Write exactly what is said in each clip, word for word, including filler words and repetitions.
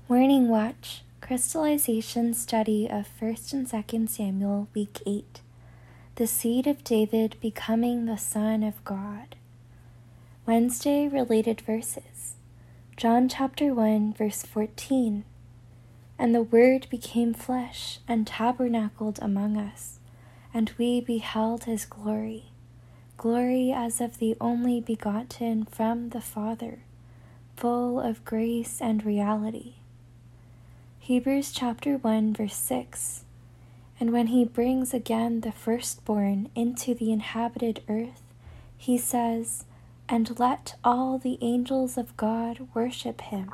Morning Watch, Crystallization Study of First and Second Samuel, Week eight. The Seed of David Becoming the Son of God. Wednesday related verses. John chapter one, verse fourteen. And the Word became flesh and tabernacled among us, and we beheld his glory, glory as of the only begotten from the Father, full of grace and reality. Hebrews chapter one, verse six. And when he brings again the firstborn into the inhabited earth, he says, "And let all the angels of God worship him."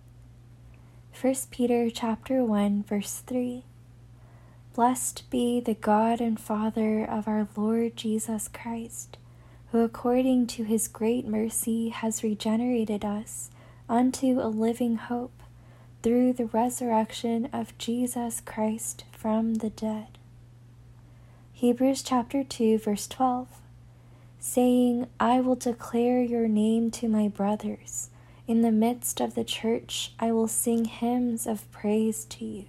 First Peter chapter one, verse three. Blessed be the God and Father of our Lord Jesus Christ, who according to his great mercy has regenerated us unto a living hope, through the resurrection of Jesus Christ from the dead. Hebrews chapter two, verse twelve, saying, I will declare your name to my brothers. In the midst of the church I will sing hymns of praise to you.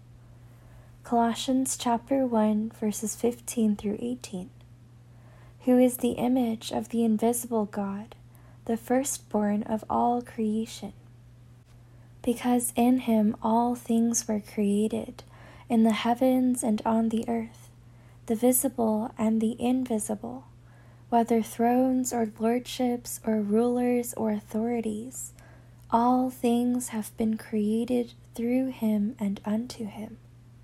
Colossians chapter one, verses fifteen through eighteen, who is the image of the invisible God, the firstborn of all creation. Because in him all things were created, in the heavens and on the earth, the visible and the invisible, whether thrones or lordships or rulers or authorities, all things have been created through him and unto him.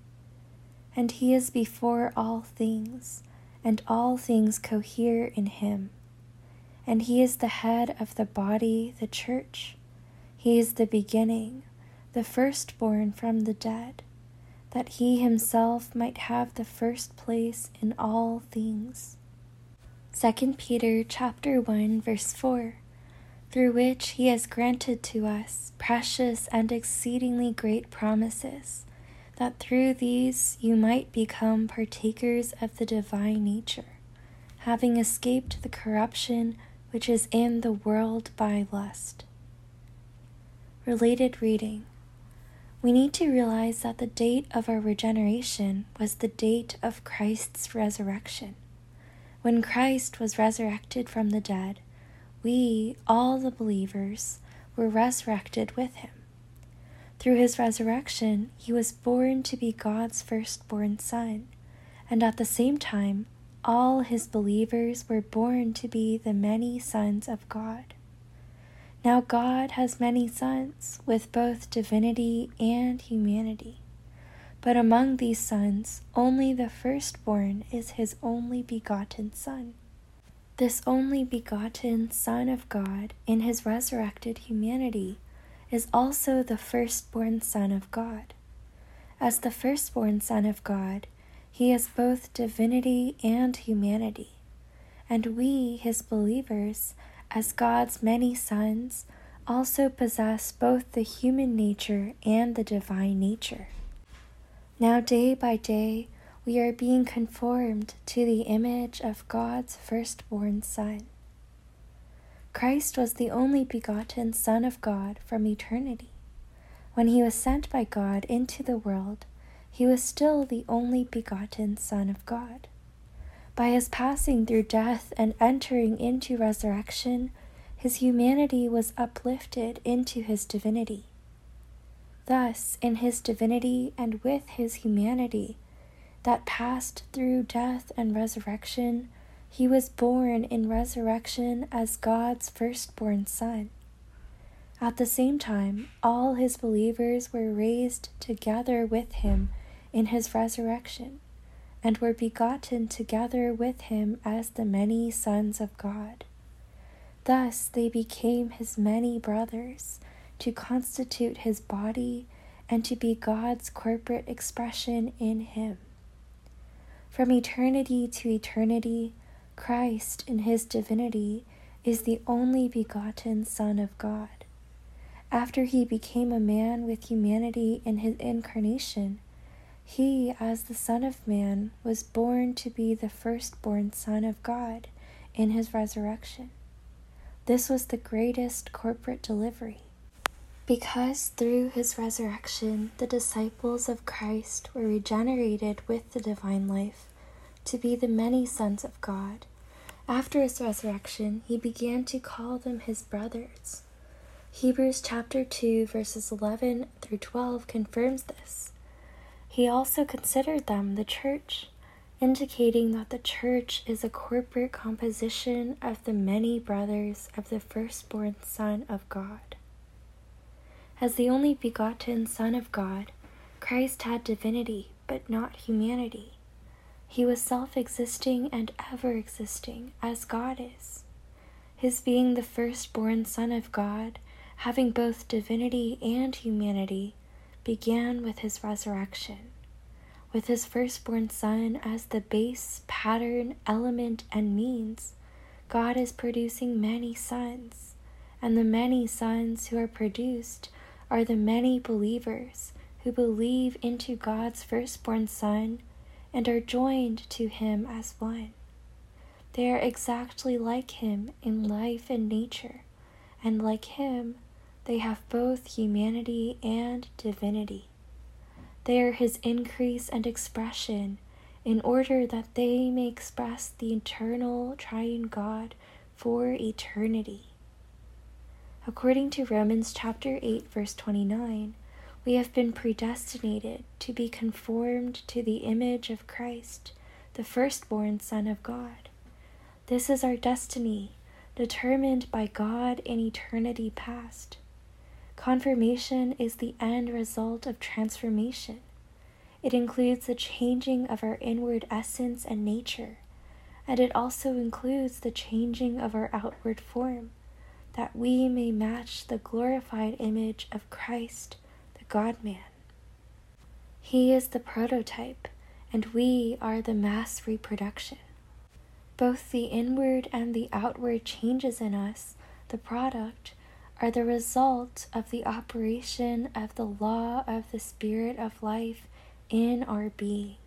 And he is before all things, and all things cohere in him. And he is the head of the body, the church. He is the beginning, the firstborn from the dead, that he himself might have the first place in all things. Second Peter chapter one, verse four, through which he has granted to us precious and exceedingly great promises, that through these you might become partakers of the divine nature, having escaped the corruption which is in the world by lust. Related reading. We need to realize that the date of our regeneration was the date of Christ's resurrection. When Christ was resurrected from the dead, we, all the believers, were resurrected with him. Through his resurrection, he was born to be God's firstborn son, and at the same time, all his believers were born to be the many sons of God. Now God has many sons, with both divinity and humanity. But among these sons, only the firstborn is his only begotten Son. This only begotten Son of God in his resurrected humanity is also the firstborn Son of God. As the firstborn Son of God, he has both divinity and humanity, and we, his believers, as God's many sons, also possess both the human nature and the divine nature. Now day by day we are being conformed to the image of God's firstborn Son. Christ was the only begotten Son of God from eternity. When he was sent by God into the world, he was still the only begotten Son of God. By his passing through death and entering into resurrection, his humanity was uplifted into his divinity. Thus, in his divinity and with his humanity, that passed through death and resurrection, he was born in resurrection as God's firstborn Son. At the same time, all his believers were raised together with him in his resurrection, and were begotten together with him as the many sons of God. Thus they became his many brothers, to constitute his body, and to be God's corporate expression in him. From eternity to eternity, Christ in his divinity is the only begotten Son of God. After he became a man with humanity in his incarnation, he, as the Son of Man, was born to be the firstborn Son of God in his resurrection. This was the greatest corporate delivery. Because through his resurrection, the disciples of Christ were regenerated with the divine life to be the many sons of God. After his resurrection, he began to call them his brothers. Hebrews chapter two, verses eleven through twelve confirms this. He also considered them the church, indicating that the church is a corporate composition of the many brothers of the firstborn Son of God. As the only begotten Son of God, Christ had divinity, but not humanity. He was self-existing and ever-existing, as God is. His being the firstborn Son of God, having both divinity and humanity, began with his resurrection. With his firstborn Son as the base, pattern, element, and means, God is producing many sons, and the many sons who are produced are the many believers who believe into God's firstborn Son and are joined to him as one. They are exactly like him in life and nature, and like him, they have both humanity and divinity. They are his increase and expression in order that they may express the eternal triune God for eternity. According to Romans chapter eight, verse twenty-nine, we have been predestinated to be conformed to the image of Christ, the firstborn Son of God. This is our destiny, determined by God in eternity past. Confirmation is the end result of transformation. It includes the changing of our inward essence and nature, and it also includes the changing of our outward form, that we may match the glorified image of Christ, the God-man. He is the prototype, and we are the mass reproduction. Both the inward and the outward changes in us, the product, are the result of the operation of the law of the Spirit of life in our being.